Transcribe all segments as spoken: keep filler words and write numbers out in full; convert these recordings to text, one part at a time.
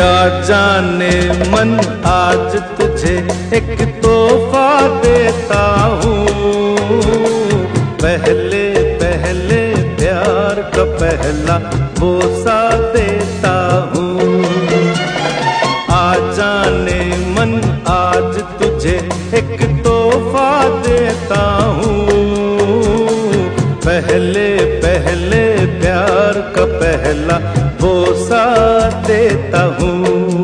आ जाने मन आज तुझे एक तोहफा देता हूँ। पहले पहले प्यार का पहला बोसा देता हूँ। आ जाने मन आज तुझे एक तोहफा देता हूँ। पहले पहले प्यार का पहला बोसा देता हूँ।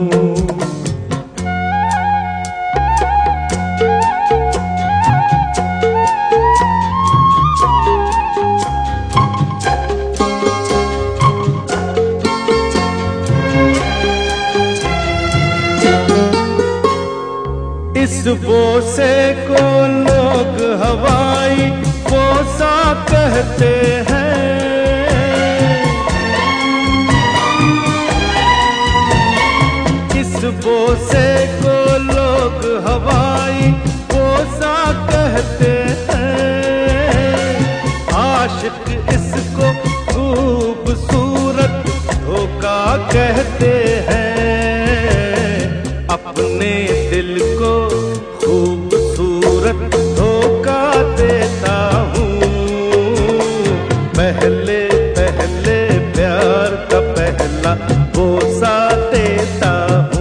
इस बोसे को लोग हवाई बोसा कहते हैं। इस बोसे को लोग हवाई बोसा कहते हैं। आशिक इसको खूबसूरत धोखा कहते हैं। अपने दिल को खूबसूरत धोखा देता हूँ। पहले पहले प्यार का पहला बोसा देता हूँ।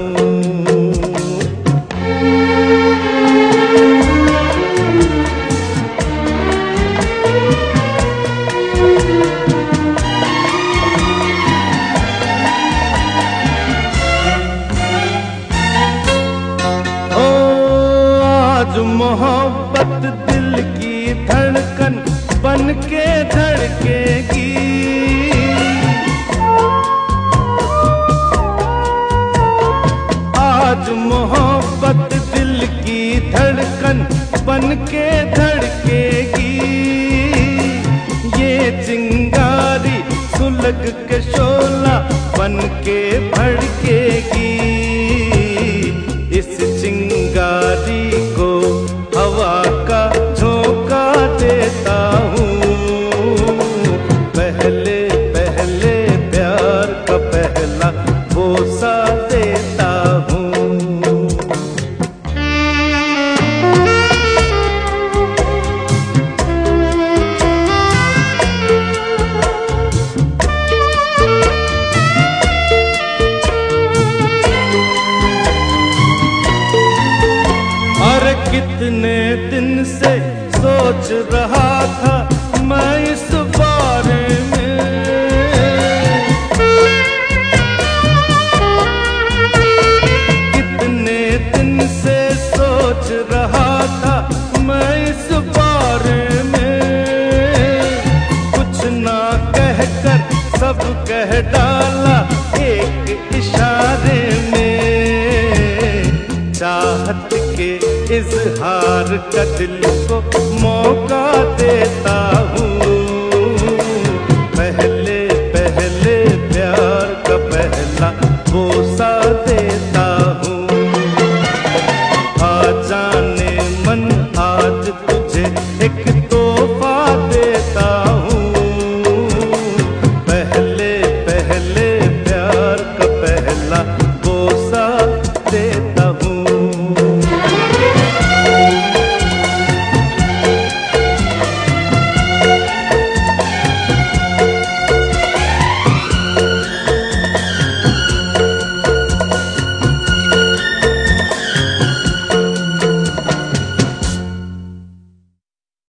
मोहब्बत दिल की धड़कन बन के धड़केगी। आज मोहब्बत दिल की धड़कन बन के धड़केगी। ये चिंगारी सुलग के शोला बन के भड़केगी। इस चिंगारी को हवा का झोंका देता हूँ। पहले पहले प्यार का पहला बोसा देता हूँ। अरे कितने दिन से सोच रहा था मैं इस बारे में। कितने दिन से सोच रहा था मैं इस बारे में। कुछ ना कहकर सब कह डाला एक इशारे में। चाहत के इजहार का दिल को मौका देता